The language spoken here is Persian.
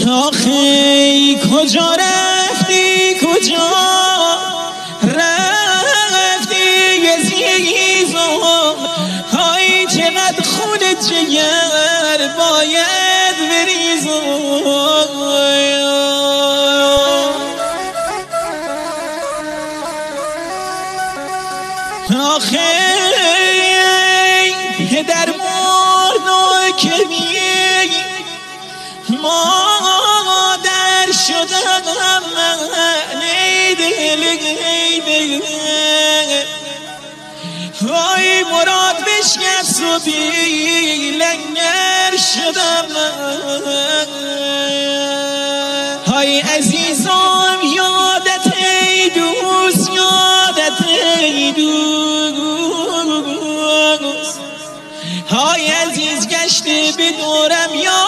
آخی کجا رفتی کجا رفتی عزیزم های چقدر خون جگر باید بریزم آخی پدر مرد که مادر شدم ای دل های مراد بشکست و بی لنگر شدم های عزیزم یادت ای دوست یادت ای دوست های عزیز گشته به دورم